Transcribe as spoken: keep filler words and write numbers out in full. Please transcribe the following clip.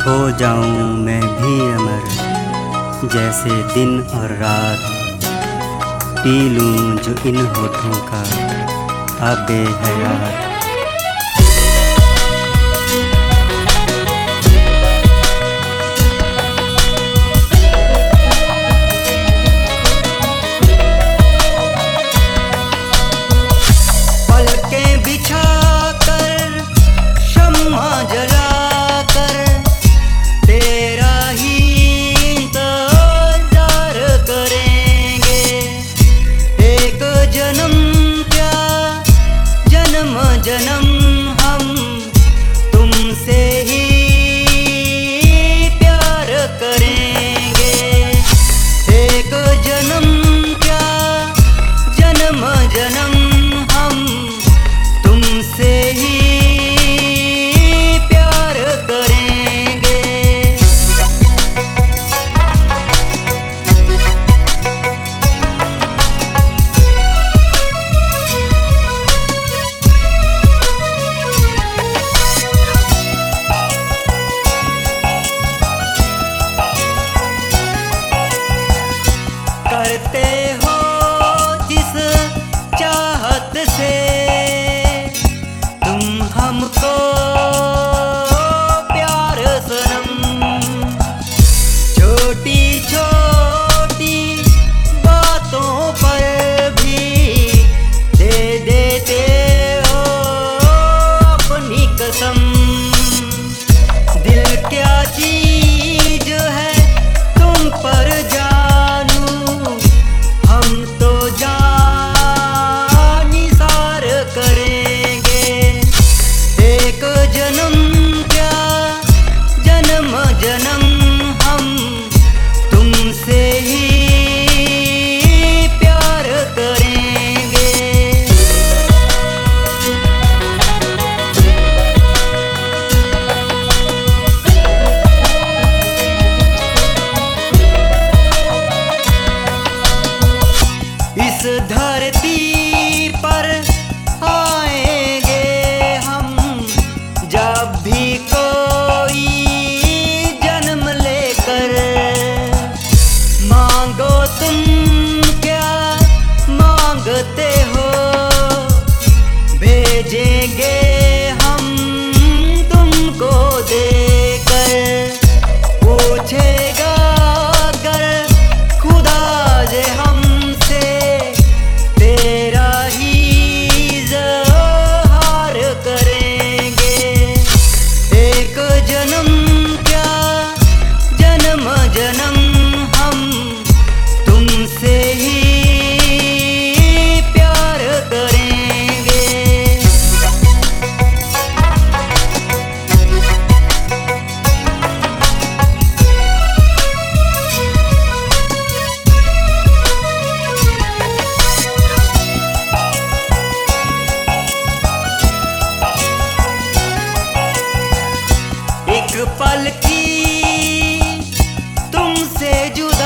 हो जाऊं मैं भी अमर जैसे दिन और रात, पी लूं जो इन होठों का आबे हयात। जन्म हम तुमसे ही प्यार करेंगे, एक जन्म क्या जन्म जन्म हम तुमसे ही प्यार करेंगे। करते हो जिस चाहत से तुम हमको प्यार सनम, छोटी छोटी बातों पर भी दे देते हो अपनी कसम। दिल क्या चीज है तुम पर जन्म हम तुमसे ही प्यार करेंगे। इस धरती पर आएंगे हम जब भी कोई मांगो तुम क्या मांगते हो, भेजेंगे हम तुमको देकर। पूछेगा अगर खुदा जे हमसे तेरा ही इज़हार करेंगे, एक जन्म क्या जन्म जन्म तुमसे ही प्यार करेंगे। एक पल की तुमसे जुदा